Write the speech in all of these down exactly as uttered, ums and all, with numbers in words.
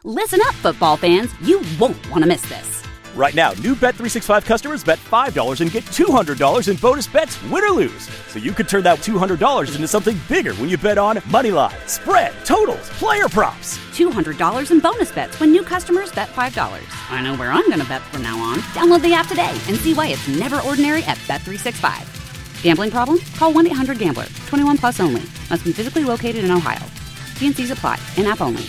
Listen up, football fans. You won't want to miss this. Right now, new Bet three sixty-five customers bet five dollars and get two hundred dollars in bonus bets, win or lose. So you could turn that two hundred dollars into something bigger when you bet on money line, spread, totals, player props. two hundred dollars in bonus bets when new customers bet five dollars. I know where I'm going to bet from now on. Download the app today and see why it's never ordinary at Bet three sixty-five. Gambling problem? Call one eight hundred gambler. twenty-one plus only. Must be physically located in Ohio. T and C's apply. In-app only.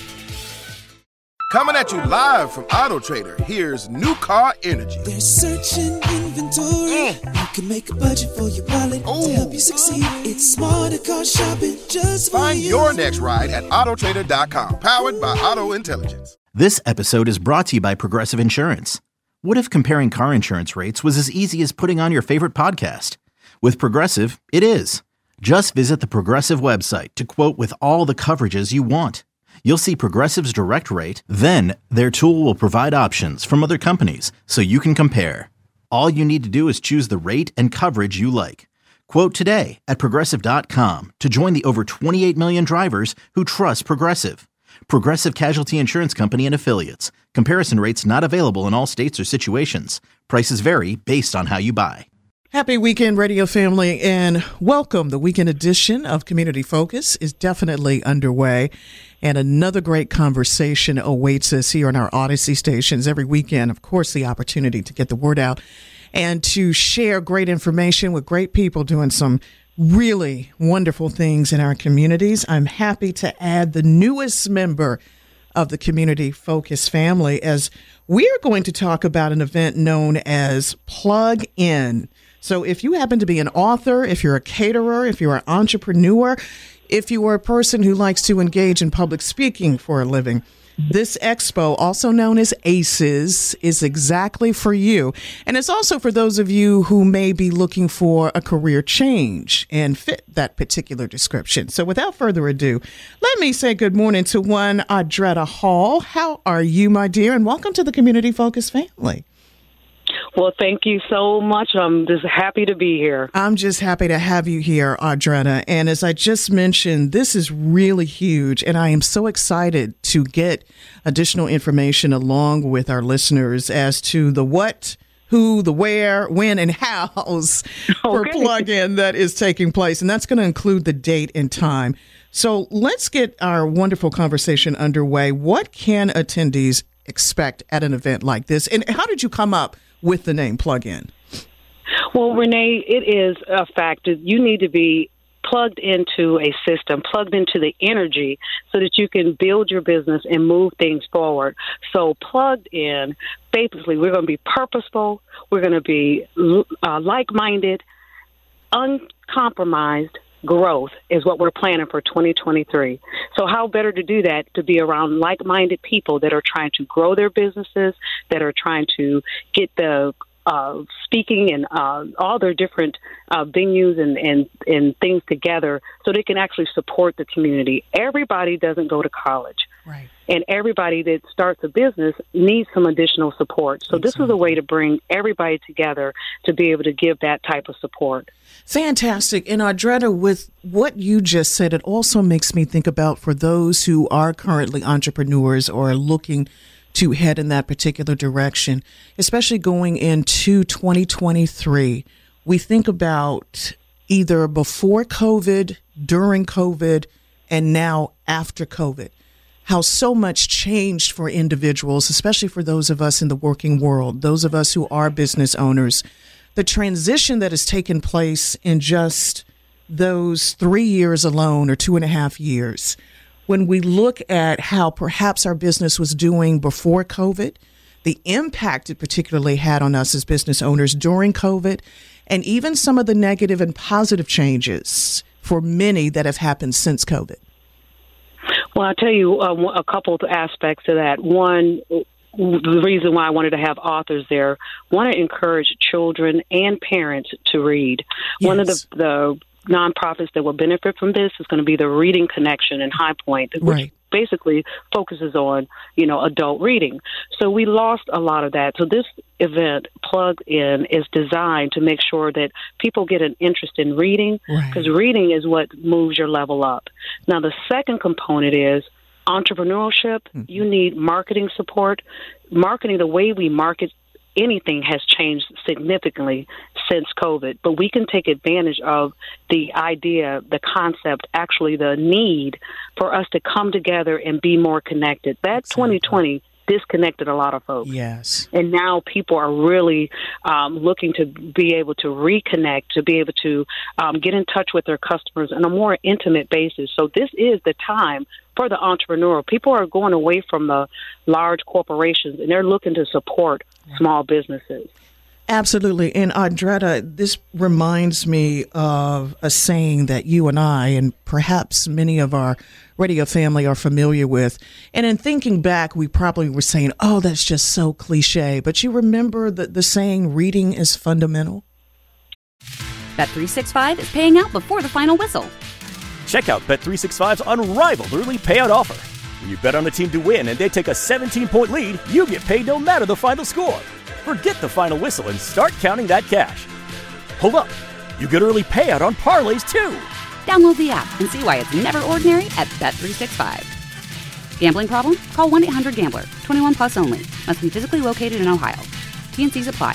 Coming at you live from Auto Trader, here's New Car Energy. They're searching inventory. Mm. You can make a budget for your wallet Ooh. To help you succeed. It's smarter car shopping just for Find you. your next ride at auto trader dot com. Powered by Auto Intelligence. This episode is brought to you by Progressive Insurance. What if comparing car insurance rates was as easy as putting on your favorite podcast? With Progressive, it is. Just visit the Progressive website to quote with all the coverages you want. You'll see Progressive's direct rate, then their tool will provide options from other companies so you can compare. All you need to do is choose the rate and coverage you like. Quote today at progressive dot com to join the over twenty-eight million drivers who trust Progressive. Progressive Casualty Insurance Company and Affiliates. Comparison rates not available in all states or situations. Prices vary based on how you buy. Happy weekend, radio family, and welcome. The weekend edition of Community Focus is definitely underway, and another great conversation awaits us here on our Odyssey stations every weekend. Of course, the opportunity to get the word out and to share great information with great people doing some really wonderful things in our communities. I'm happy to add the newest member of the Community Focus family as we are going to talk about an event known as Plug In. So if you happen to be an author, if you're a caterer, if you're an entrepreneur, if you are a person who likes to engage in public speaking for a living, this expo, also known as ACES, is exactly for you. And it's also for those of you who may be looking for a career change and fit that particular description. So without further ado, let me say good morning to one Audretta Hall. How are you, my dear? And welcome to the Community Focus family. Well, thank you so much. I'm just happy to be here. I'm just happy to have you here, Audretta. And as I just mentioned, this is really huge, and I am so excited to get additional information along with our listeners as to the what, who, the where, when, and hows for Okay. plug-in that is taking place. And that's going to include the date and time. So let's get our wonderful conversation underway. What can attendees expect at an event like this? And how did you come up with the name Plug In? Well, Renee, it is a fact that you need to be plugged into a system, plugged into the energy so that you can build your business and move things forward. So plugged in, basically, we're going to be purposeful. We're going to be uh, like-minded, uncompromised growth is what we're planning for twenty twenty-three. So how better to do that to be around like-minded people that are trying to grow their businesses, that are trying to get the uh, speaking and uh, all their different uh, venues and, and, and things together so they can actually support the community. Everybody doesn't go to college. Right. And everybody that starts a business needs some additional support. So this is a way to bring everybody together to be able to give that type of support. Fantastic. And Audretta, with what you just said, it also makes me think about for those who are currently entrepreneurs or are looking to head in that particular direction, especially going into twenty twenty-three, we think about either before COVID, during COVID, and now after COVID. How so much changed for individuals, especially for those of us in the working world, those of us who are business owners. The transition that has taken place in just those three years alone or two and a half years, when we look at how perhaps our business was doing before COVID, the impact it particularly had on us as business owners during COVID, and even some of the negative and positive changes for many that have happened since COVID. Well, I'll tell you uh, a couple of aspects to that. One, the reason why I wanted to have authors there, want to encourage children and parents to read. Yes. One of the, the nonprofits that will benefit from this is going to be the Reading Connection in High Point, which right. basically focuses on, you know, adult reading. So we lost a lot of that. So this event, Plug In, is designed to make sure that people get an interest in reading, because right. reading is what moves your level up. Now, the second component is entrepreneurship, mm-hmm. you need marketing support. Marketing, the way we market anything has changed significantly since COVID, but we can take advantage of the idea, the concept, actually the need for us to come together and be more connected. That exactly. twenty twenty disconnected a lot of folks. Yes. And now people are really um, looking to be able to reconnect, to be able to um, get in touch with their customers on a more intimate basis. So this is the time for the entrepreneur. People are going away from the large corporations, and they're looking to support small businesses. Absolutely. And Andretta, this reminds me of a saying that you and I, and perhaps many of our radio family, are familiar with. And in thinking back, we probably were saying, oh, that's just so cliche. But you remember the, the saying, reading is fundamental? Bet three sixty-five is paying out before the final whistle. Check out Bet three sixty-five's unrivaled early payout offer. When you bet on a team to win and they take a seventeen-point lead, you get paid no matter the final score. Forget the final whistle and start counting that cash. Hold up. You get early payout on parlays, too. Download the app and see why it's never ordinary at Bet three sixty-five. Gambling problem? Call one eight hundred gambler. twenty-one plus only. Must be physically located in Ohio. T and C's apply.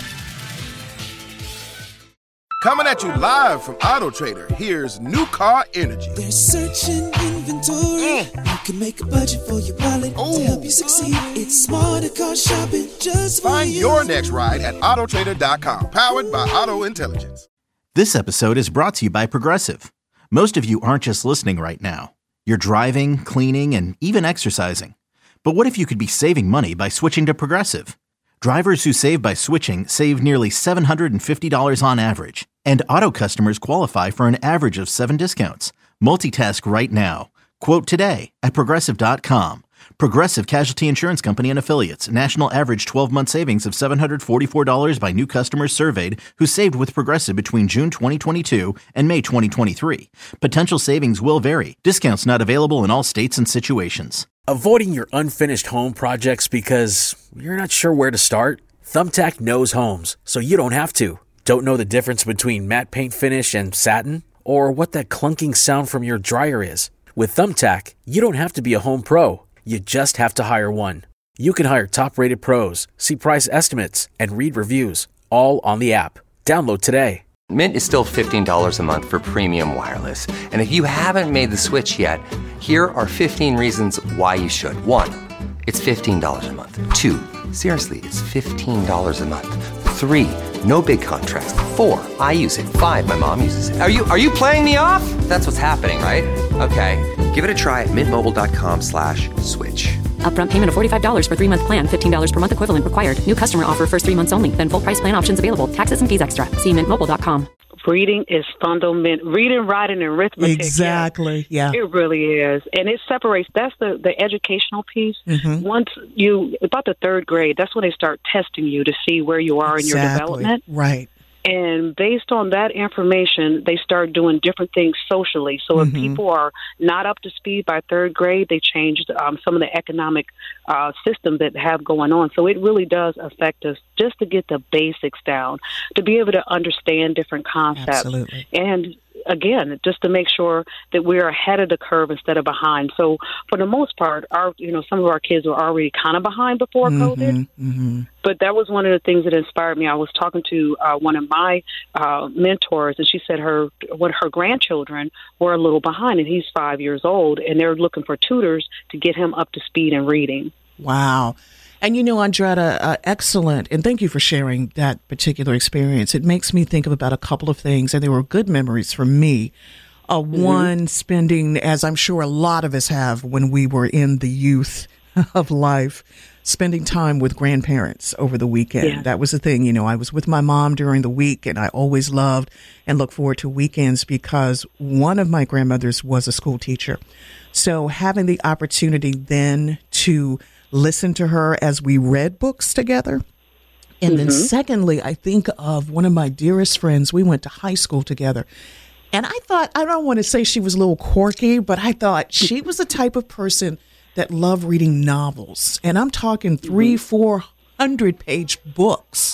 Coming at you live from Auto Trader, here's New Car Energy. There's searching inventory. Mm. You can make a budget for your wallet Ooh. To help you succeed. It's smarter car shopping just Find for you. your next ride at auto trader dot com. Powered by Auto Intelligence. This episode is brought to you by Progressive. Most of you aren't just listening right now. You're driving, cleaning, and even exercising. But what if you could be saving money by switching to Progressive? Drivers who save by switching save nearly seven hundred fifty dollars on average. And auto customers qualify for an average of seven discounts. Multitask right now. Quote today at Progressive dot com. Progressive Casualty Insurance Company and Affiliates. National average twelve-month savings of seven hundred forty-four dollars by new customers surveyed who saved with Progressive between June twenty twenty-two and May twenty twenty-three. Potential savings will vary. Discounts not available in all states and situations. Avoiding your unfinished home projects because you're not sure where to start? Thumbtack knows homes, so you don't have to. Don't know the difference between matte paint finish and satin? Or what that clunking sound from your dryer is? With Thumbtack, you don't have to be a home pro. You just have to hire one. You can hire top-rated pros, see price estimates, and read reviews, all on the app. Download today. Mint is still fifteen dollars a month for premium wireless. And if you haven't made the switch yet, here are fifteen reasons why you should. One, it's fifteen dollars a month. Two, seriously, it's fifteen dollars a month. Three, no big contrast. Four, I use it. Five, my mom uses it. Are you are you playing me off? That's what's happening, right? Okay, give it a try at mintmobile.com slash switch. Upfront payment of forty-five dollars for three-month plan, fifteen dollars per month equivalent required. New customer offer first three months only. Then full price plan options available. Taxes and fees extra. See mint mobile dot com. Reading is fundamental. Reading, writing, and arithmetic. Exactly. Yeah. yeah. It really is. And it separates. That's the, the educational piece. Mm-hmm. Once you, about the third grade, that's when they start testing you to see where you are exactly. in your development. Right. And based on that information, they start doing different things socially. So if mm-hmm. people are not up to speed by third grade, they changed um, some of the economic uh, systems that have going on. So it really does affect us just to get the basics down, to be able to understand different concepts. Absolutely. And again, just to make sure that we're ahead of the curve instead of behind. So for the most part, our you know some of our kids were already kind of behind before mm-hmm, COVID. Mm-hmm. But that was one of the things that inspired me. I was talking to uh, one of my uh, mentors, and she said her what her grandchildren were a little behind, and he's five years old, and they're looking for tutors to get him up to speed in reading. Wow. And, you know, Andretta, uh, excellent. And thank you for sharing that particular experience. It makes me think of about a couple of things, and they were good memories for me. Uh, mm-hmm. One, spending, as I'm sure a lot of us have when we were in the youth of life, spending time with grandparents over the weekend. Yeah. That was the thing. You know, I was with my mom during the week, and I always loved and look forward to weekends because one of my grandmothers was a school teacher. So having the opportunity then to listen to her as we read books together. And mm-hmm. then secondly, I think of one of my dearest friends. We went to high school together. And I thought, I don't want to say she was a little quirky, but I thought she was the type of person that loved reading novels. And I'm talking three, mm-hmm. four hundred page books.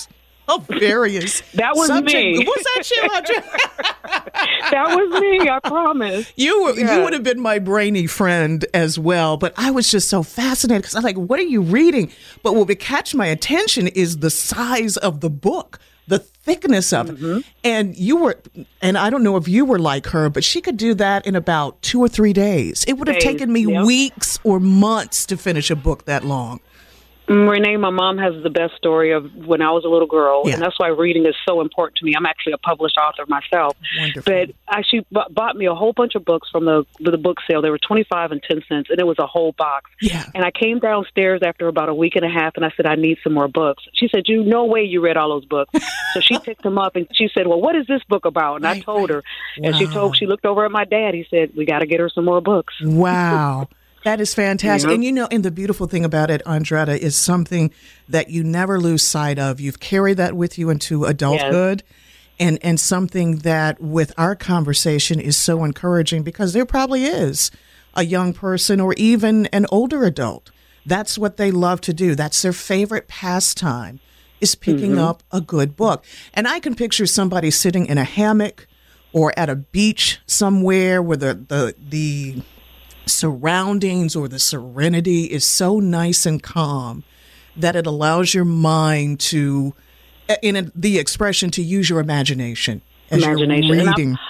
various That was subject. me. Was that you, Andrea? That was me, I promise. You were, Yeah. you would have been my brainy friend as well, but I was just so fascinated because I'm like, what are you reading? But what would catch my attention is the size of the book, the thickness of Mm-hmm. it. And you were, and I don't know if you were like her, but she could do that in about two or three days. It would have Days, taken me yep. weeks or months to finish a book that long. Mm, Renee, my mom has the best story of when I was a little girl, Yeah. and that's why reading is so important to me. I'm actually a published author myself. Wonderful. But I, she b- bought me a whole bunch of books from the the book sale. They were twenty-five and ten cents, and it was a whole box. Yeah. And I came downstairs after about a week and a half, and I said, I need some more books. She said, you no way you read all those books. So she picked them up, and she said, well, what is this book about? And I Right, told her. And she Wow. told she looked over at my dad. He said, we got to get her some more books. Wow. That is fantastic. Yeah. And you know, and the beautiful thing about it, Andretta, is something that you never lose sight of. You've carried that with you into adulthood. And, and something that with our conversation is so encouraging because there probably is a young person or even an older adult. That's what they love to do. That's their favorite pastime is picking Mm-hmm. up a good book. And I can picture somebody sitting in a hammock or at a beach somewhere where the, the, the surroundings or the serenity is so nice and calm that it allows your mind to, in a, the expression, to use your imagination as Imagination. you're And I- reading.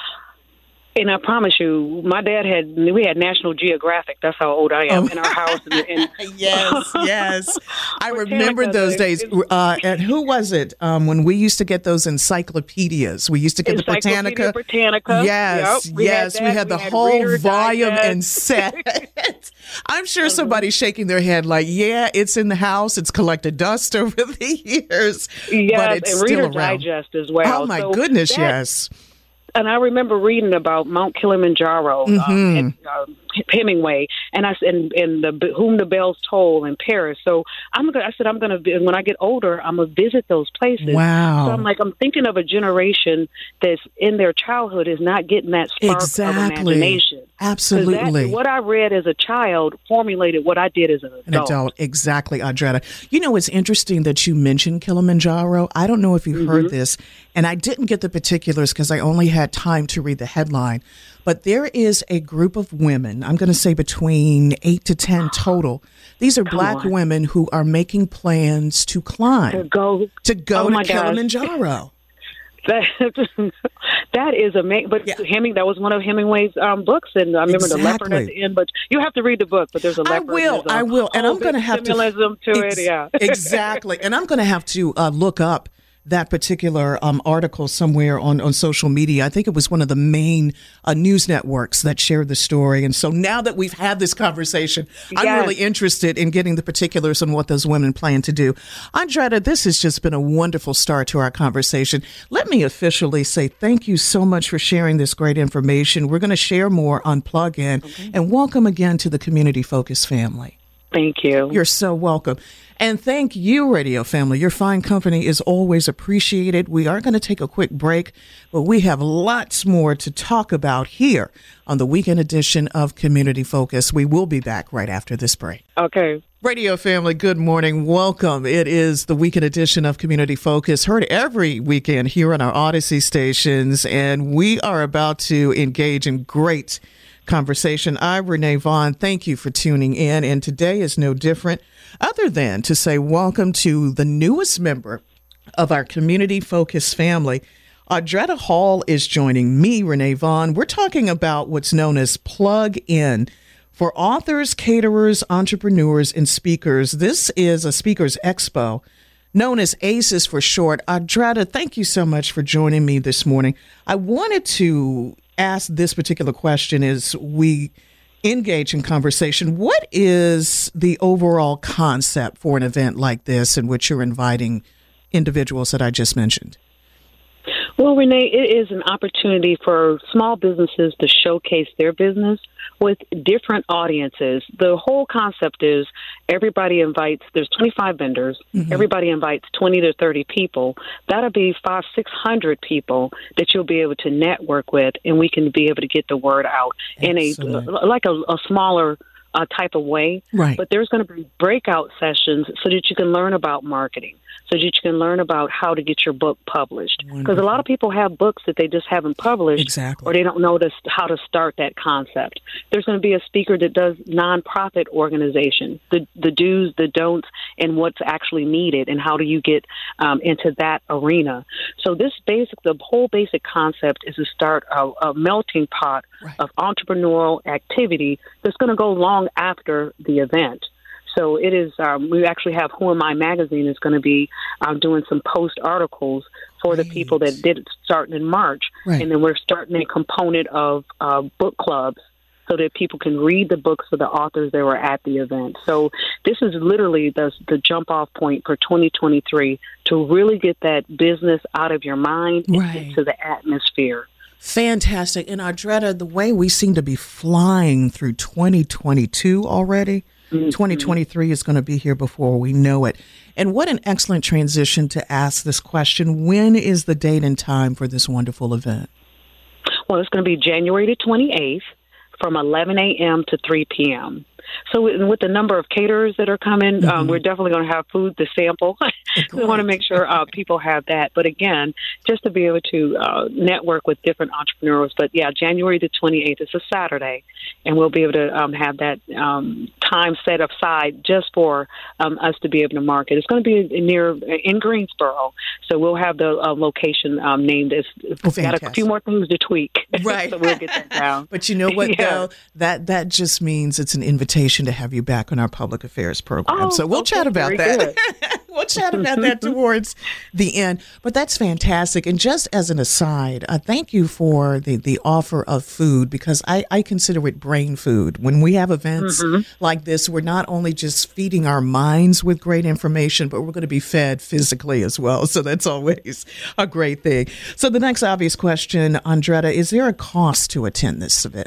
And I promise you, my dad had, we had National Geographic. That's how old I am Oh. in our house. And, and Yes, yes. I Britannica, remember those days. it's- Uh, and who was it? Um, when we used to get those encyclopedias, we used to get the Encyclopedia Britannica. Britannica. Yes, Yep, we had yes. We that. had the We had whole Reader volume Digest. and set. I'm sure somebody's shaking their head like, yeah, it's in the house. It's collected dust over the years. Yes, but it's and still Reader around. Digest as well. Oh, my So goodness, that- yes. And I remember reading about Mount Kilimanjaro Mm-hmm. um, and uh, Hemingway, and I and and the Whom the Bells Toll in Paris. So I'm gonna. I said I'm gonna. When I get older, I'm gonna visit those places. Wow. So I'm like I'm thinking of a generation that's in their childhood is not getting that spark of Exactly. imagination. 'Cause Absolutely. That, what I read as a child formulated what I did as an adult. An adult, exactly, Andretta. You know, it's interesting that you mentioned Kilimanjaro. I don't know if you heard this, and I didn't get the particulars because I only had time to read the headline. But there is a group of women, I'm going to say between eight to ten total. These are black on. women who are making plans to climb, To go to go Oh, to my gosh. Kilimanjaro. That that is amazing. But Yeah. Heming, that was one of Hemingway's um, books, and I remember the leopard at Exactly. the end. But you have to read the book. But there's a I leopard. will, there's a I will, and whole I'm going to big have to symbolism to Ex- it. Yeah, exactly, and I'm going to have to uh, look up that particular um, article somewhere on, on social media. I think it was one of the main uh, news networks that shared the story. And so now that we've had this conversation, I'm Yes. really interested in getting the particulars on what those women plan to do. Andretta, this has just been a wonderful start to our conversation. Let me officially say thank you so much for sharing this great information. We're going to share more on Plug-In. Okay. And welcome again to the Community Focus family. Thank you. You're so welcome. And thank you, radio family. Your fine company is always appreciated. We are going to take a quick break, but we have lots more to talk about here on the weekend edition of Community Focus. We will be back right after this break. Okay. Radio family, good morning. Welcome. It is the weekend edition of Community Focus, heard every weekend here on our Odyssey stations, and we are about to engage in great conversation. I'm Renee Vaughn. Thank you for tuning in, and today is no different other than to say welcome to the newest member of our Community Focus family. Andretta Hall is joining me, Renee Vaughn. We're talking about what's known as Plug-In. For authors, caterers, entrepreneurs, and speakers, this is a Speakers Expo known as ACES for short. Andretta, thank you so much for joining me this morning. I wanted to ask this particular question as we engage in conversation. What is the overall concept for an event like this in which you're inviting individuals that I just mentioned? Well, Renee, it is an opportunity for small businesses to showcase their business with different audiences. The whole concept is everybody invites, there's twenty-five vendors, mm-hmm. everybody invites twenty to thirty people. That'll be five, six hundred people that you'll be able to network with, and we can be able to get the word out Excellent. in a, like a, a smaller uh, type of way. Right. But there's going to be breakout sessions so that you can learn about marketing, so that you can learn about how to get your book published. Because a lot of people have books that they just haven't published, exactly. or they don't know this, how to start that concept. There's going to be a speaker that does nonprofit organization, the the do's, the don'ts, and what's actually needed, and how do you get um, into that arena. So this basic, the whole basic concept is to start a, a melting pot right. of entrepreneurial activity that's going to go long after the event. So it is, um, we actually have Who Am I Magazine is going to be um, doing some post articles for right. the people that did it starting in March. Right. And then we're starting a component of uh, book clubs so that people can read the books of the authors that were at the event. So this is literally the, the jump off point for twenty twenty-three to really get that business out of your mind right. and into the atmosphere. Fantastic. And Audretta, the way we seem to be flying through twenty twenty-two already, mm-hmm. twenty twenty-three is going to be here before we know it. And what an excellent transition to ask this question. When is the date and time for this wonderful event? Well, it's going to be January the twenty-eighth from eleven a.m. to three p.m. So with the number of caterers that are coming, mm-hmm. um, we're definitely going to have food to sample. We want to make sure uh, people have that. But again, just to be able to uh, network with different entrepreneurs. But yeah, January the twenty-eighth is a Saturday, and we'll be able to um, have that um, time set aside just for um, us to be able to market. It's going to be near in Greensboro, so we'll have the uh, location um, named as. We've got a few more things to tweak, right? So we'll get that down. But you know what, yeah. though, that that just means it's an invitation to have you back on our public affairs program. Oh, so we'll okay, chat about that. We'll chat about that towards the end. But that's fantastic. And just as an aside, uh, thank you for the, the offer of food, because I, I consider it brain food. When we have events mm-hmm. like this, we're not only just feeding our minds with great information, but we're going to be fed physically as well. So that's always a great thing. So the next obvious question, Audretta, is there a cost to attend this event?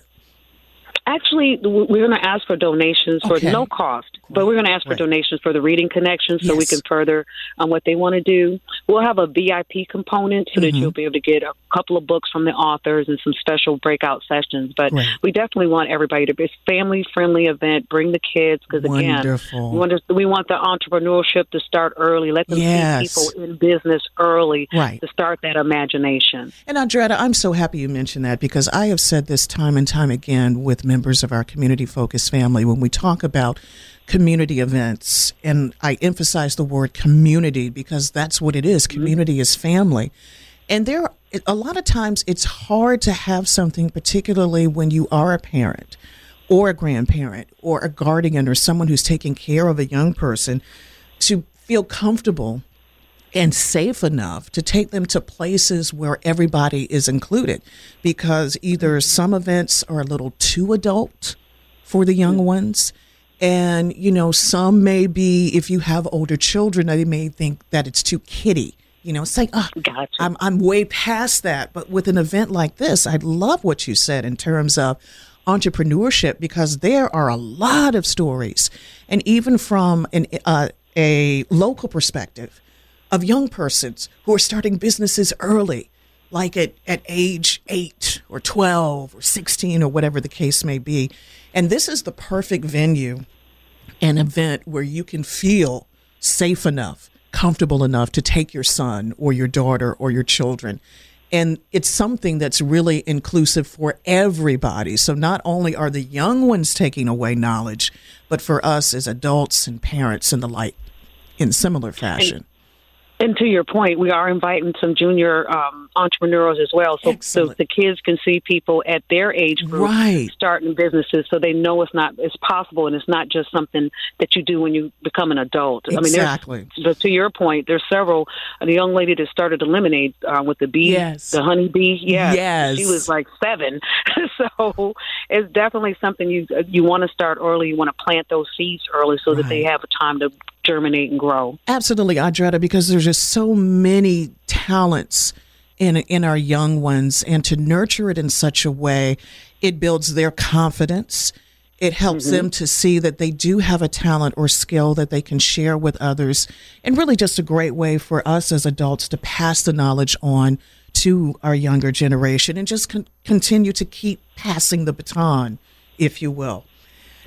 Actually, we're going to ask for donations for okay. no cost, but we're going to ask for right. donations for the Reading Connection so yes. we can further um, what they want to do. We'll have a V I P component so mm-hmm. that you'll be able to get a couple of books from the authors and some special breakout sessions. But right. we definitely want everybody to be a family-friendly event. Bring the kids because, again, we want, to, we want the entrepreneurship to start early. Let them yes. see people in business early right. to start that imagination. And, Audretta, I'm so happy you mentioned that, because I have said this time and time again with members of our community-focused family when we talk about community events, and I emphasize the word community because that's what it is. Community is family. And there, a lot of times it's hard to have something, particularly when you are a parent or a grandparent or a guardian or someone who's taking care of a young person, to feel comfortable and safe enough to take them to places where everybody is included, because either some events are a little too adult for the young ones. And, you know, some may be, if you have older children, they may think that it's too kiddie. You know, it's like, oh, gotcha. I'm, I'm way past that. But with an event like this, I love what you said in terms of entrepreneurship, because there are a lot of stories. And even from an, uh, a local perspective, of young persons who are starting businesses early, like at, at age eight or twelve or sixteen or whatever the case may be. And this is the perfect venue, an event where you can feel safe enough, comfortable enough to take your son or your daughter or your children. And it's something that's really inclusive for everybody. So not only are the young ones taking away knowledge, but for us as adults and parents and the like in similar fashion. And to your point, we are inviting some junior um, entrepreneurs as well, so, so the kids can see people at their age group right. starting businesses, so they know it's not it's possible, and it's not just something that you do when you become an adult. Exactly. I mean, there's, to your point, there's several. Uh, the young lady that started the lemonade uh, with the bee, yes. the honey bee, yes, yes, she was like seven. So it's definitely something you you want to start early. You want to plant those seeds early so right. that they have a time to germinate and grow. Absolutely, Audretta, because there's just so many talents in in our young ones, and to nurture it in such a way, it builds their confidence. It helps mm-hmm. them to see that they do have a talent or skill that they can share with others, and really just a great way for us as adults to pass the knowledge on to our younger generation and just con- continue to keep passing the baton, if you will.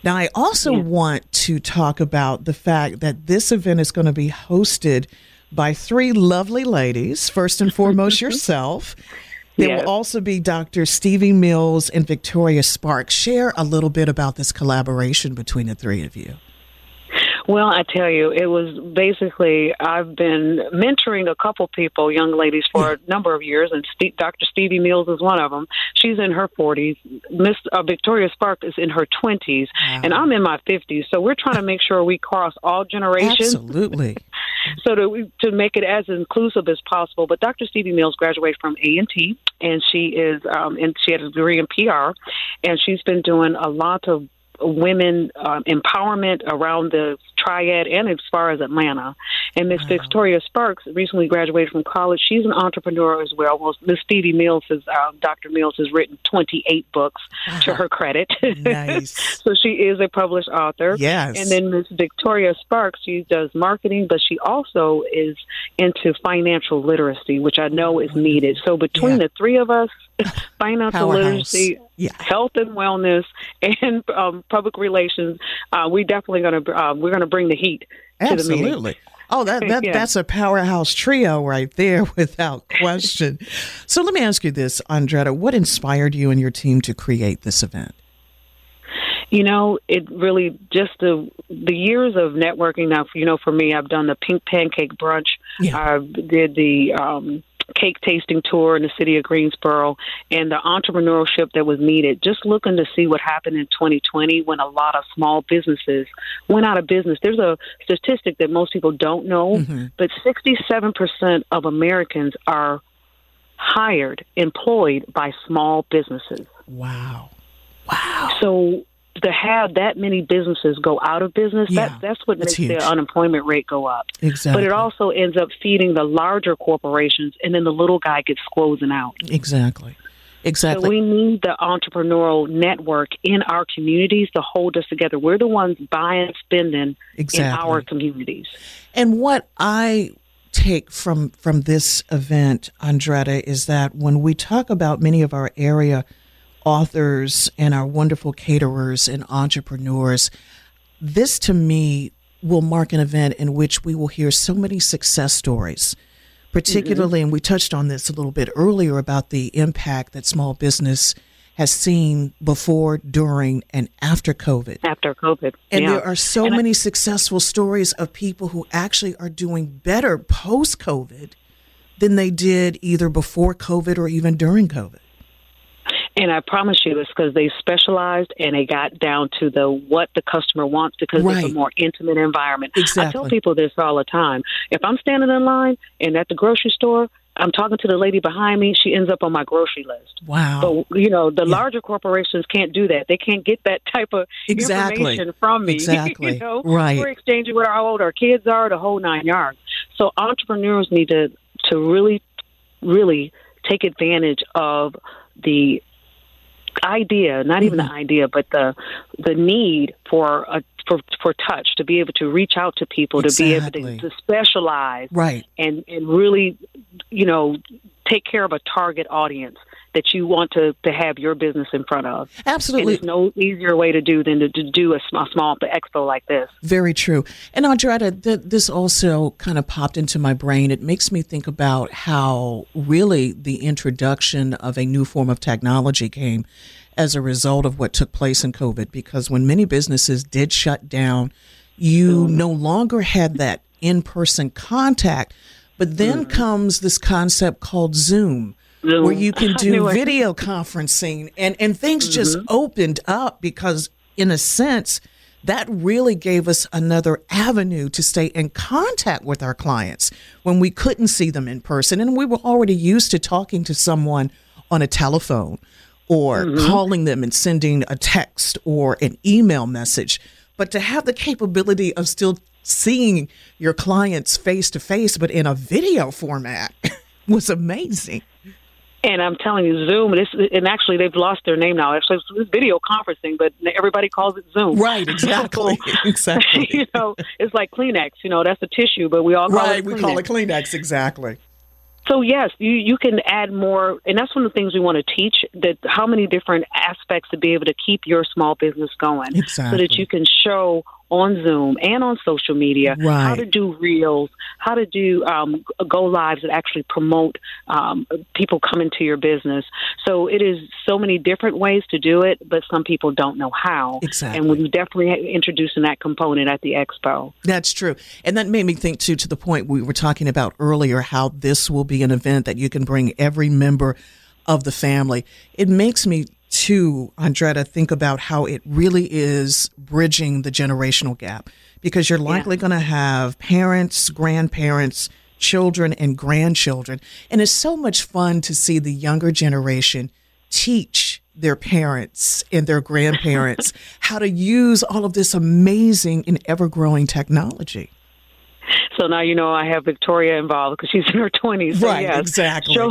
Now, I also Yeah. want to talk about the fact that this event is going to be hosted by three lovely ladies. First and foremost, yourself. There Yes. will also be Doctor Stevie Mills and Victoria Sparks. Share a little bit about this collaboration between the three of you. Well, I tell you, it was basically, I've been mentoring a couple people, young ladies, for a number of years, and Steve, Doctor Stevie Mills is one of them. She's in her forties. Miss uh, Victoria Spark is in her twenties, Wow. and I'm in my fifties. So we're trying to make sure we cross all generations. Absolutely. So to, we- to make it as inclusive as possible. But Doctor Stevie Mills graduated from A and T, and she is, um, and she had a degree in P R, and she's been doing a lot of women um, empowerment around the triad and as far as Atlanta. And Miss wow. Victoria Sparks recently graduated from college. She's an entrepreneur as well. Well, Miss Stevie Mills has, uh, Doctor Mills has written twenty-eight books wow. to her credit. Nice. So she is a published author. Yes. And then Miss Victoria Sparks, she does marketing, but she also is into financial literacy, which I know is needed. So between Yeah. the three of us, financial Powerhouse. literacy, Yeah. health and wellness, and um, public relations, uh, we definitely going to uh, we're going to bring the heat to the meeting. Absolutely. Oh, that, that Yeah. that's a powerhouse trio right there, without question. So let me ask you this, Andretta. What inspired you and your team to create this event? You know, it really just the the years of networking. Now, you know, for me, I've done the Pink Pancake Brunch. Yeah. I did the um, cake tasting tour in the city of Greensboro, and the entrepreneurship that was needed. Just looking to see what happened in twenty twenty when a lot of small businesses went out of business. There's a statistic that most people don't know, Mm-hmm. but sixty-seven percent of Americans are hired, employed by small businesses. Wow. Wow. So to have that many businesses go out of business, Yeah, that, that's what that's makes huge. the unemployment rate go up. Exactly. But it also ends up feeding the larger corporations, and then the little guy gets squeezing out. Exactly. Exactly. So we need the entrepreneurial network in our communities to hold us together. We're the ones buying, spending Exactly. in our communities. And what I take from from this event, Andretta, is that when we talk about many of our area authors and our wonderful caterers and entrepreneurs, this to me will mark an event in which we will hear so many success stories, particularly, mm-hmm. and we touched on this a little bit earlier about the impact that small business has seen before, during, and after COVID. After COVID. And yeah. there are so and many I- successful stories of people who actually are doing better post-COVID than they did either before COVID or even during COVID. And I promise you, it's because they specialized and they got down to the what the customer wants, because Right. it's a more intimate environment. Exactly. I tell people this all the time. If I'm standing in line and at the grocery store, I'm talking to the lady behind me, she ends up on my grocery list. Wow. But, you know, the Yeah. larger corporations can't do that. They can't get that type of Exactly. information from me. Exactly. you know? Right. We're exchanging what how old our kids are, the whole nine yards. So entrepreneurs need to, to really, really take advantage of the idea, not even Mm-hmm. the idea, but the the need for a for for touch, to be able to reach out to people, to be able Exactly. to, to specialize, Right. and and really, you know, take care of a target audience that you want to, to have your business in front of. Absolutely. And there's no easier way to do than to, to do a small, small expo like this. Very true. And Andretta, th- this also kind of popped into my brain. It makes me think about how really the introduction of a new form of technology came as a result of what took place in COVID, because when many businesses did shut down, you no longer had that in-person contact. But then Mm-hmm. comes this concept called Zoom, Zoom. where you can I do knew it. video conferencing, and, and things just Mm-hmm. opened up because, in a sense, that really gave us another avenue to stay in contact with our clients when we couldn't see them in person. And we were already used to talking to someone on a telephone or Mm-hmm. calling them and sending a text or an email message. But to have the capability of still seeing your clients face to face, but in a video format, was amazing. And I'm telling you, Zoom, this, and actually they've lost their name now. Actually, it's video conferencing, but everybody calls it Zoom. Right, exactly. exactly. You know, it's like Kleenex. You know, that's a tissue, but we all call Right, it we Kleenex. call it Kleenex, exactly. So, yes, you, you can add more, and that's one of the things we want to teach, that how many different aspects to be able to keep your small business going. Exactly. So that you can show on Zoom and on social media right. how to do reels, how to do um, go lives that actually promote um, people coming to your business. So it is so many different ways to do it, but some people don't know how. Exactly. And we're definitely introducing that component at the expo. That's true. And that made me think, too, to the point we were talking about earlier, how this will be an event that you can bring every member of the family. It makes me too, Andretta, think about how it really is bridging the generational gap, because you're likely yeah. going to have parents, grandparents, children, and grandchildren. And it's so much fun to see the younger generation teach their parents and their grandparents how to use all of this amazing and ever-growing technology. So now, you know, I have Victoria involved because she's in her twenties. So right, yes. exactly. So,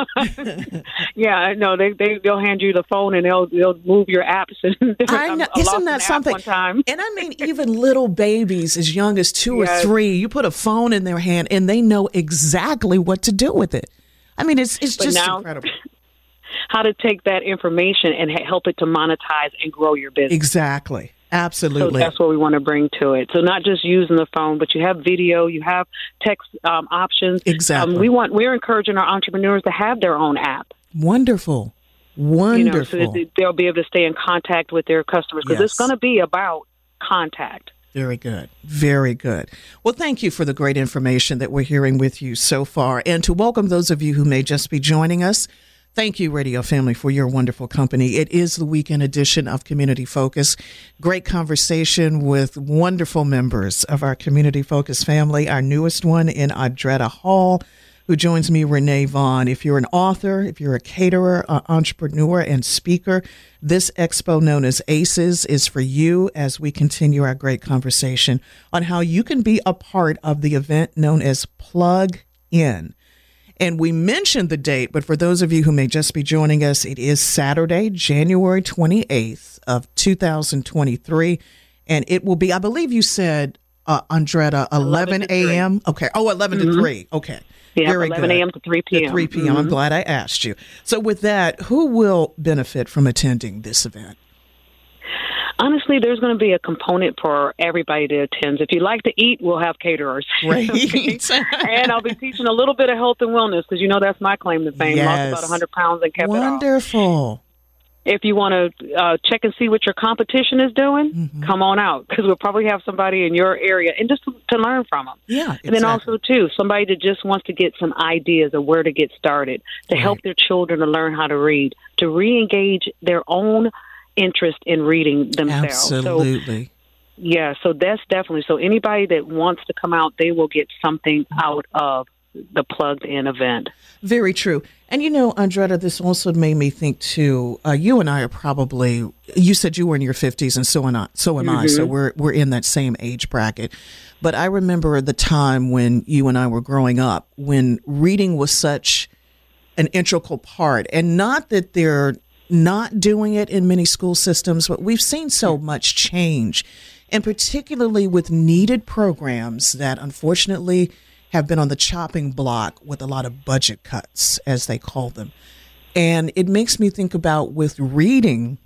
yeah, no, they, they, they'll hand you the phone and they'll they'll move your apps. And I know. Isn't that something? One time. And I mean, even little babies as young as two yes. or three, you put a phone in their hand and they know exactly what to do with it. I mean, it's it's but just now, incredible. How to take that information and help it to monetize and grow your business. Exactly. Absolutely. So that's what we want to bring to it. So not just using the phone, but you have video, you have text um, options. Exactly. Um, we want, we're encouraging our entrepreneurs to have their own app. Wonderful. Wonderful. You know, so that they'll be able to stay in contact with their customers, because yes. it's going to be about contact. Very good. Very good. Well, thank you for the great information that we're hearing with you so far. And to welcome those of you who may just be joining us, thank you, Radio Family, for your wonderful company. It is the weekend edition of Community Focus. Great conversation with wonderful members of our Community Focus family. Our newest one in Andretta Hall, who joins me, Renee Vaughn. If you're an author, if you're a caterer, an entrepreneur, and speaker, this expo known as ACES is for you as we continue our great conversation on how you can be a part of the event known as Plug In. And we mentioned the date, but for those of you who may just be joining us, it is Saturday, January twenty-eighth of two thousand twenty-three. And it will be, I believe you said, uh, Andretta, eleven a.m. Okay. Oh, eleven mm-hmm. to three. Okay. Yeah, Very eleven a.m. to three p.m. To three p.m. Mm-hmm. I'm glad I asked you. So with that, who will benefit from attending this event? Honestly, there's going to be a component for everybody to attend. If you like to eat, we'll have caterers. Right. And I'll be teaching a little bit of health and wellness, because you know that's my claim to fame. Yes. Lost about one hundred pounds and kept Wonderful. it off. If you want to uh, check and see what your competition is doing, mm-hmm. come on out, because we'll probably have somebody in your area, and just to, to learn from them. Yeah, exactly. And then also, too, somebody that just wants to get some ideas of where to get started, to right. help their children to learn how to read, to re-engage their own interest in reading themselves. Absolutely. So, yeah, so that's definitely, so anybody that wants to come out, they will get something out of the Plugged In event. Very true. And you know, Andretta, this also made me think too, uh, you and I are probably, you said you were in your fifties, and so am I, so am mm-hmm. I. So we're we're in that same age bracket. But I remember the time when you and I were growing up, when reading was such an integral part, and not that they're not doing it in many school systems, but we've seen so much change, and particularly with needed programs that unfortunately have been on the chopping block with a lot of budget cuts, as they call them. And it makes me think about with reading,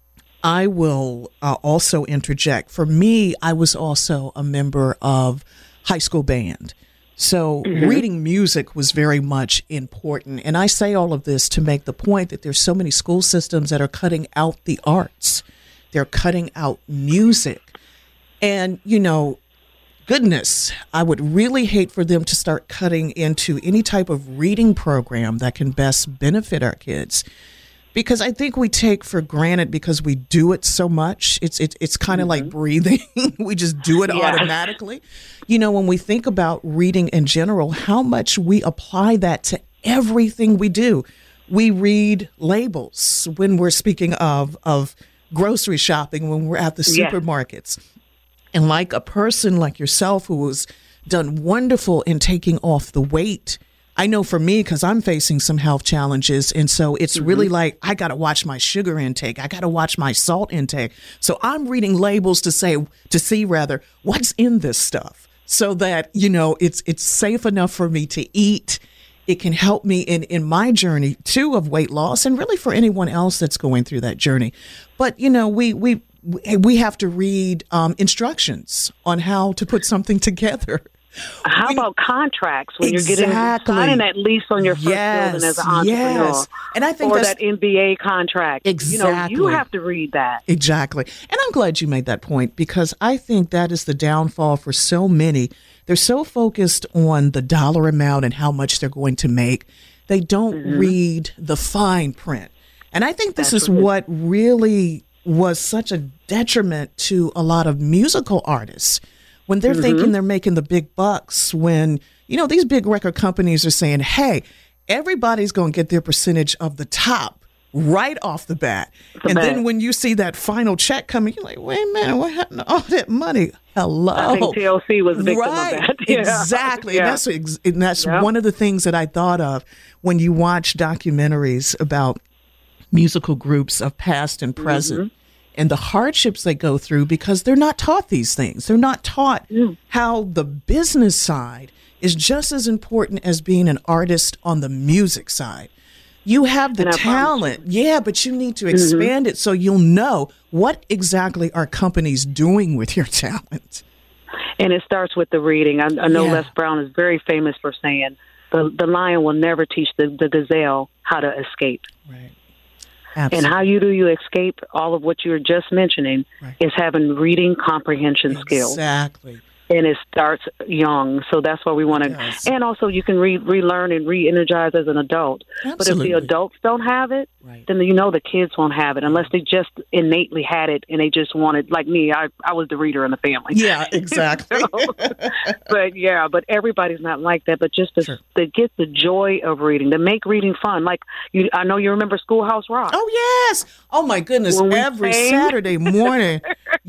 I will uh, also interject. For me, I was also a member of high school band. So mm-hmm. reading music was very much important. And I say all of this to make the point that there's so many school systems that are cutting out the arts. They're cutting out music. And, you know, goodness, I would really hate for them to start cutting into any type of reading program that can best benefit our kids. Because I think we take for granted, because we do it so much. It's it, it's kind of mm-hmm. like breathing. We just do it yeah. automatically. You know, when we think about reading in general, how much we apply that to everything we do. We read labels when we're speaking of, of grocery shopping, when we're at the yeah. supermarkets. And like a person like yourself who has done wonderful in taking off the weight, I know for me, because I'm facing some health challenges. And so it's mm-hmm. really like, I got to watch my sugar intake. I got to watch my salt intake. So I'm reading labels to say, to see rather, what's in this stuff, so that, you know, it's, it's safe enough for me to eat it can help me in, in my journey too of weight loss, and really for anyone else that's going through that journey. But, you know, we, we, we have to read um, instructions on how to put something together. How when, about contracts when exactly. you're getting signing that lease on your first yes, building as an entrepreneur? Yes. And I think or that's, that N B A contract. Exactly. You know, you have to read that. Exactly. And I'm glad you made that point, because I think that is the downfall for so many. They're so focused on the dollar amount and how much they're going to make. They don't mm-hmm. read the fine print. And I think this that's is what really was such a detriment to a lot of musical artists. When they're mm-hmm. thinking they're making the big bucks, when, you know, these big record companies are saying, hey, everybody's going to get their percentage of the top right off the bat. The and bat. Then when you see that final check coming, you're like, wait a minute, what happened to all that money? Hello. I think T L C was a victim right. of that. Yeah. Exactly. Yeah. And that's, and that's yeah. one of the things that I thought of when you watch documentaries about musical groups of past and present. Mm-hmm. And the hardships they go through, because they're not taught these things. They're not taught mm. how the business side is just as important as being an artist on the music side. You have the talent, yeah, but you need to expand mm-hmm. it so you'll know what exactly are companies doing with your talent. And it starts with the reading. I, I know yeah. Les Brown is very famous for saying, the, the lion will never teach the, the gazelle how to escape. Right. Absolutely. And how you do you escape all of what you were just mentioning right. is having reading comprehension exactly. skills. Exactly. And it starts young. So that's why we want to. And also you can re- relearn and re-energize as an adult. Absolutely. But if the adults don't have it, right. then you know the kids won't have it unless they just innately had it and they just wanted, like me, I, I was the reader in the family. Yeah, exactly. so, but yeah, but everybody's not like that. But just to, sure. to get the joy of reading, to make reading fun. Like, you, I know you remember Schoolhouse Rock. Oh, yes. Oh, my goodness. Every sang. Saturday morning.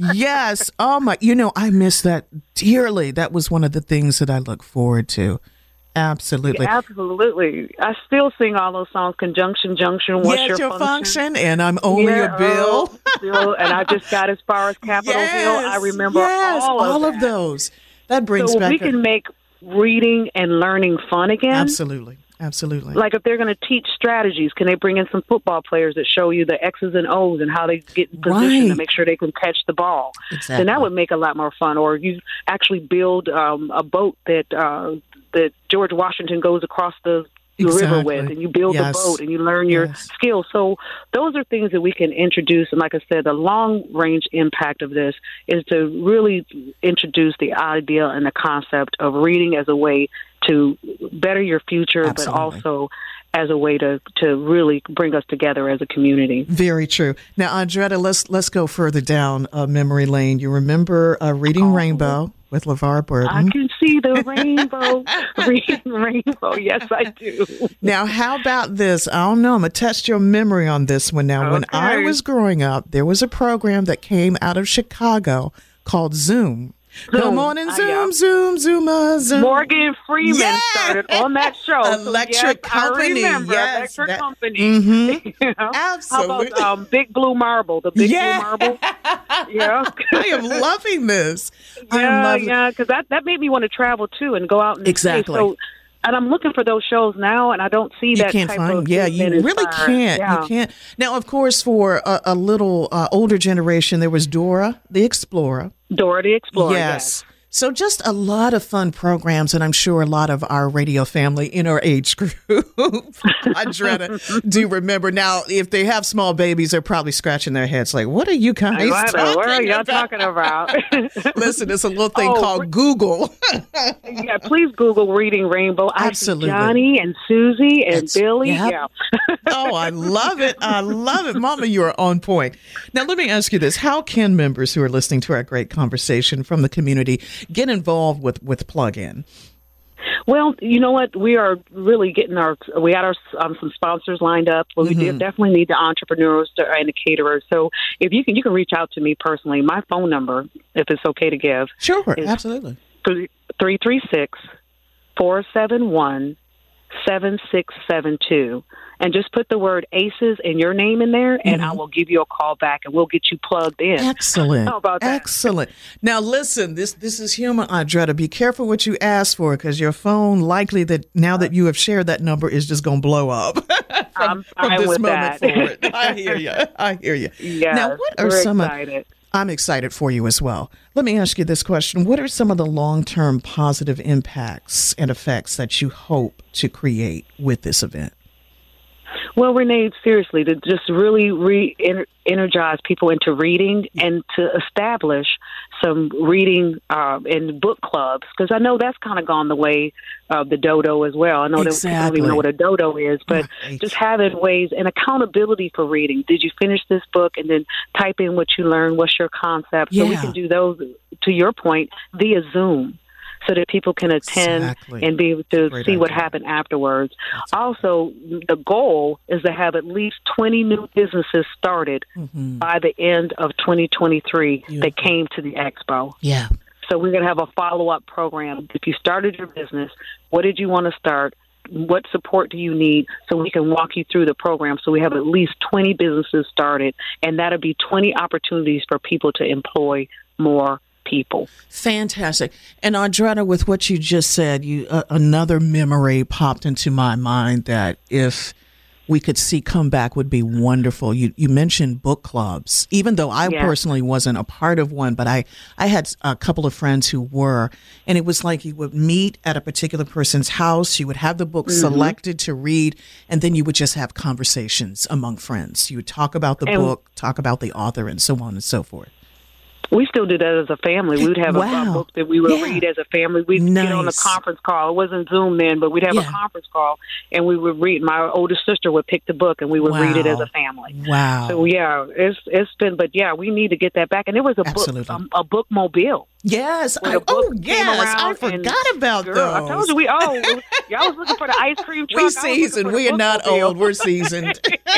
Yes. Oh, my. You know, I miss that dearly. That was one of the things that I look forward to. Absolutely. Yeah, absolutely. I still sing all those songs, Conjunction Junction, What's yeah, Your, your function? function? And I'm Only yeah, a Bill. Bill. And I just got as far as Capitol yes, Hill. I remember yes, all of all that. of those. That brings so back. we a- can make reading and learning fun again. Absolutely. Absolutely. Like if they're going to teach strategies, can they bring in some football players that show you the X's and O's and how they get in position right. to make sure they can catch the ball? Exactly. Then that would make a lot more fun. Or you actually build um, a boat that uh, that George Washington goes across the, the exactly. river with, and you build yes. the boat and you learn your yes. skills. So those are things that we can introduce. And like I said, the long-range impact of this is to really introduce the idea and the concept of reading as a way to better your future, Absolutely. but also as a way to, to really bring us together as a community. Very true. Now, Andretta, let's let's go further down uh, memory lane. You remember uh, Reading oh. Rainbow with LeVar Burton? I can see the rainbow. Reading Rainbow. Yes, I do. Now, how about this? I don't know. I'm going to test your memory on this one. Now, okay. When I was growing up, there was a program that came out of Chicago called Zoom. Zoom. Come on and zoom, uh, yeah. zoom, zoom, uh, zoom. Morgan Freeman yes! started on that show. Electric so yes, Company. I remember yes, Electric that, Company. Mm-hmm. You know? Absolutely. How about um, Big Blue Marble? The Big yeah. Blue Marble. Yeah. I am loving this. Yeah, I am loving yeah, because that, that made me want to travel too and go out and exactly. So, and I'm looking for those shows now, and I don't see you that can't type find, of yeah, you really inspired. can't. Yeah. You can't. Now, of course, for a, a little uh, older generation, there was Dora the Explorer. Dora the Explorer. Yes. yes. So just a lot of fun programs, and I'm sure a lot of our radio family in our age group, Andretta, do remember. Now, if they have small babies, they're probably scratching their heads like, what are you guys talking about? What are y'all talking about? Listen, it's a little thing oh, called re- Google. yeah, please Google Reading Rainbow. Absolutely. I see Johnny and Susie and It's, Billy. Yep. Yeah. Oh, I love it. I love it. Mama, you are on point. Now, let me ask you this. How can members who are listening to our great conversation from the community get involved with, with Plug-In? Well, you know what? We are really getting our, we had our um, some sponsors lined up. Well, we mm-hmm. definitely need the entrepreneurs to, and the caterers. So if you can, you can reach out to me personally. My phone number, if it's okay to give. Sure, absolutely. three three six, four seven one, seven six seven two. And just put the word ACES and your name in there, and mm-hmm. I will give you a call back, and we'll get you plugged in. Excellent. How about that? Excellent. Now, listen, this this is human, Audretta. Be careful what you ask for, because your phone, likely that now that you have shared that number, is just going to blow up from, I'm from this with moment that. forward. I hear you. I hear you. Yes, now, what are we're some excited. Of, I'm excited for you as well. Let me ask you this question. What are some of the long-term positive impacts and effects that you hope to create with this event? Well, Renee, seriously, to just really re-energize people into reading and to establish some reading uh, in book clubs, because I know that's kind of gone the way of the dodo as well. I know exactly. that people don't even know what a dodo is, but right. just having ways and accountability for reading. Did you finish this book? And then type in what you learned. What's your concept? Yeah. So we can do those, to your point, via Zoom, so that people can attend exactly. and be able to Great see idea. what happened afterwards. That's also, the goal is to have at least twenty new businesses started mm-hmm. by the end of twenty twenty-three Beautiful. that came to the expo. Yeah. So we're going to have a follow-up program. If you started your business, what did you want to start? What support do you need? So we can walk you through the program. So we have at least twenty businesses started, and that'll be twenty opportunities for people to employ more people. Fantastic. And Audretta, with what you just said, you uh, another memory popped into my mind that if we could see come back would be wonderful. You you mentioned book clubs, even though I Yeah. personally wasn't a part of one, but I, I had a couple of friends who were, and it was like you would meet at a particular person's house, you would have the book Mm-hmm. selected to read, and then you would just have conversations among friends. You would talk about the And- book, talk about the author, and so on and so forth. We still do that as a family. We would have Wow. a, a book that we would Yeah. read as a family. We'd get on a Nice. conference call. It wasn't Zoom then, but we'd have Yeah. a conference call, and we would read. My oldest sister would pick the book, and we would read it as Wow. a family. Wow. So, yeah, it's it's been, but, yeah, we need to get that back. And it was a Absolutely. book, um, a book mobile. Yes. When I, the book oh, came yes. I around forgot and- about Girl, those. I told you, we, oh, y'all was looking for the ice cream truck. I We was looking seasoned. for the We are not bookmobile. old. We're seasoned.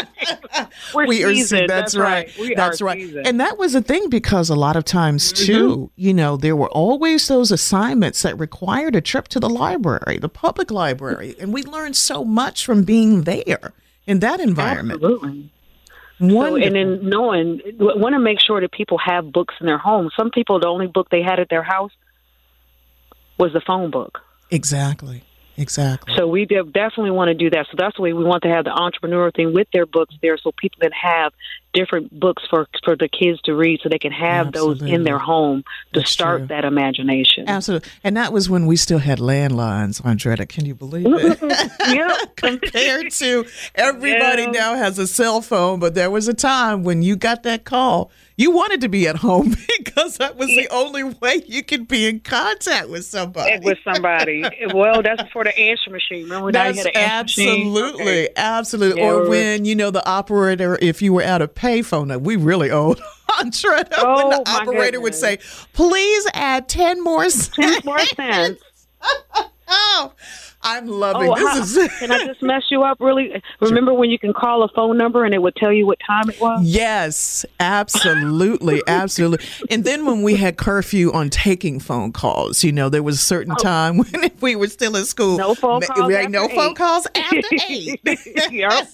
We're we are seasoned. seasoned. That's, right. We That's are right. seasoned. And that was a thing because a lot of times, too, you know, there were always those assignments that required a trip to the library, the public library. And we learned so much from being there in that environment. Absolutely. So, Wonderful. and then knowing, want to make sure that people have books in their home. Some people, the only book they had at their house was the phone book. Exactly. Exactly. So we de- definitely want to do that. So that's the way we want to have the entrepreneur thing with their books there, so people can have different books for for the kids to read, so they can have Absolutely. those in their home to That's start true. that imagination. Absolutely. And that was when we still had landlines, Andretta. Can you believe it? Yeah. Compared to everybody Yeah. now has a cell phone, but there was a time when you got that call, you wanted to be at home because that was the only way you could be in contact with somebody. With somebody. Well, that's before the answer machine. Remember when That's I had an answer machine? absolutely, Okay. absolutely. Yeah, or we're- when, you know, the operator, if you were at a payphone, now, we really old. Andretta, Oh, when the my operator would goodness. say, please add ten more cents. Ten more cents. Oh, I'm loving Oh, this. how- Is can I just mess you up really? Remember when you can call a phone number and it would tell you what time it was? Yes, absolutely, absolutely. And then when we had curfew on taking phone calls, you know, there was a certain time when if we were still in school, No phone ma- calls we had after no phone eight. calls after eight. Yep.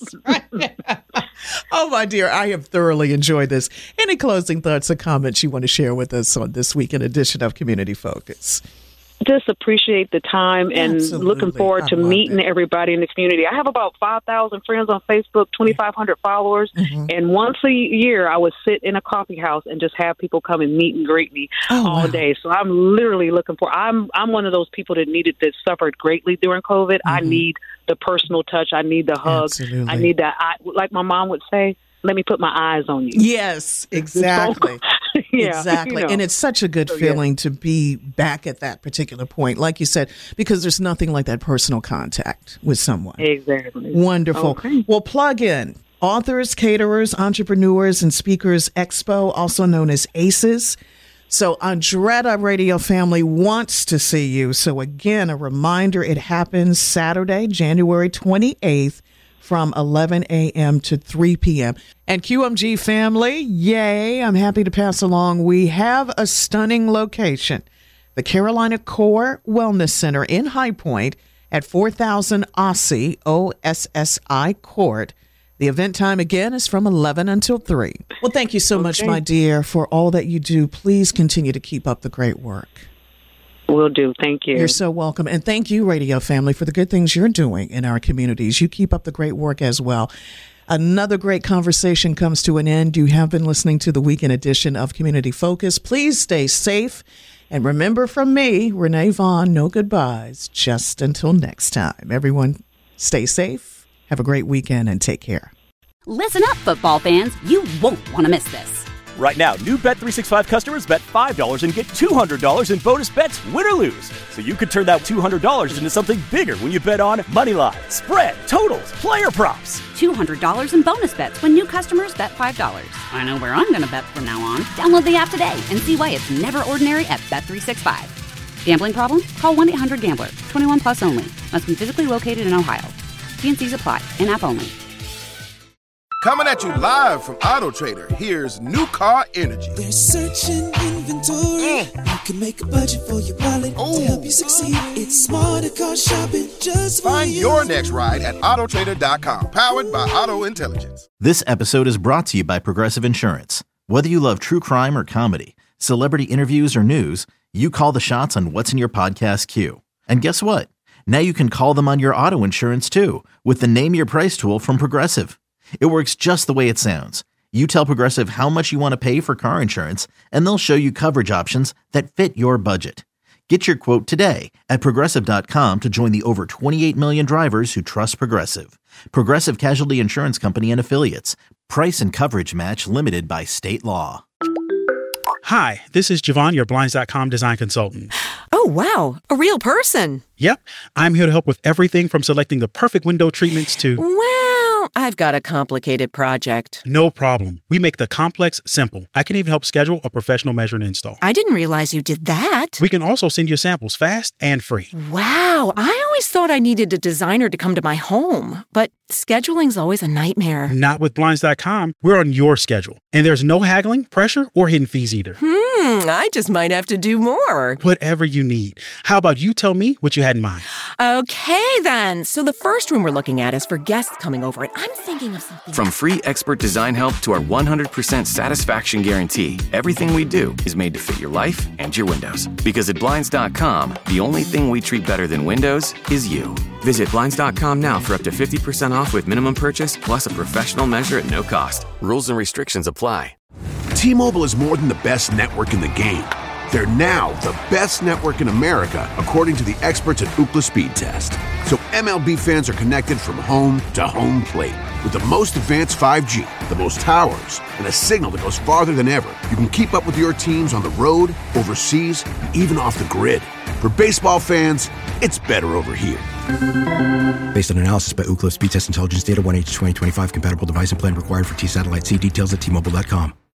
Oh, my dear, I have thoroughly enjoyed this. Any closing thoughts or comments you want to share with us on this weekend edition of Community Focus? Just appreciate the time and Absolutely. looking forward I to love meeting it. everybody in the community. I have about five thousand friends on Facebook, twenty-five hundred followers, Mm-hmm. and once a year I would sit in a coffee house and just have people come and meet and greet me Oh, all wow. day. So I'm literally looking for, I'm I'm one of those people that needed, that suffered greatly during COVID. I need the personal touch. I need the hug. Mm-hmm. Absolutely. I need that, I, like my mom would say, let me put my eyes on you. Yes, exactly. Yeah, Exactly. you know. And it's such a good So, yeah. feeling to be back at that particular point, like you said, because there's nothing like that personal contact with someone. Exactly. Wonderful. Okay. Well, plug in Authors, Caterers, Entrepreneurs, and Speakers Expo, also known as ACES. So Andretta Radio family wants to see you. So again, a reminder, it happens Saturday, January twenty-eighth from eleven a.m. to three p.m. And Q M G family, yay, I'm happy to pass along. We have a stunning location, the Carolina Core Wellness Center in High Point at four thousand Ossie, O S S I Court. The event time, again, is from eleven until three. Well, thank you so okay. much, my dear, for all that you do. Please continue to keep up the great work. Will do. Thank you. You're so welcome. And thank you, radio family, for the good things you're doing in our communities. You keep up the great work as well. Another great conversation comes to an end. You have been listening to the weekend edition of Community Focus. Please stay safe. And remember from me, Renee Vaughn, no goodbyes, just until next time. Everyone, stay safe, have a great weekend, and take care. Listen up, football fans. You won't want to miss this. Right now, new Bet three sixty-five customers bet five dollars and get two hundred dollars in bonus bets, win or lose. So you could turn that two hundred dollars into something bigger when you bet on money line, spread, totals, player props. two hundred dollars in bonus bets when new customers bet five dollars. I know where I'm going to bet from now on. Download the app today and see why it's never ordinary at Bet three sixty-five. Gambling problem? Call one eight hundred gambler. twenty-one plus only. Must be physically located in Ohio. T and C's apply. In-app only. Coming at you live from Auto Trader, here's New Car Energy. They're searching inventory. Mm. You can make a budget for your wallet Ooh. To help you succeed. It's smarter car shopping just for Find you. your next ride at auto trader dot com. Powered by Auto Intelligence. This episode is brought to you by Progressive Insurance. Whether you love true crime or comedy, celebrity interviews or news, you call the shots on what's in your podcast queue. And guess what? Now you can call them on your auto insurance too with the Name Your Price tool from Progressive. It works just the way it sounds. You tell Progressive how much you want to pay for car insurance, and they'll show you coverage options that fit your budget. Get your quote today at Progressive dot com to join the over twenty-eight million drivers who trust Progressive. Progressive Casualty Insurance Company and Affiliates. Price and coverage match limited by state law. Hi, this is Javon, your Blinds dot com design consultant. Oh, wow. A real person. Yep. I'm here to help with everything from selecting the perfect window treatments to... Well, I've got a complicated project. No problem. We make the complex simple. I can even help schedule a professional measure and install. I didn't realize you did that. We can also send you samples fast and free. Wow. I always thought I needed a designer to come to my home, but scheduling's always a nightmare. Not with Blinds dot com. We're on your schedule. And there's no haggling, pressure, or hidden fees either. Hmm, I just might have to do more. Whatever you need. How about you tell me what you had in mind? Okay, then. So the first room we're looking at is for guests coming over, and I'm thinking of something... From free expert design help to our one hundred percent satisfaction guarantee, everything we do is made to fit your life and your windows. Because at Blinds dot com, the only thing we treat better than windows is you. Visit Blinds dot com now for up to fifty percent off with minimum purchase, plus a professional measure at no cost. Rules and restrictions apply. T-Mobile is more than the best network in the game. They're now the best network in America, according to the experts at Ookla Speed Test. So M L B fans are connected from home to home plate. With the most advanced five G, the most towers, and a signal that goes farther than ever, you can keep up with your teams on the road, overseas, and even off the grid. For baseball fans, it's better over here. Based on analysis by Ookla Speed Test Intelligence Data, one H twenty twenty-five compatible device and plan required for T-Satellite. See details at T Mobile dot com.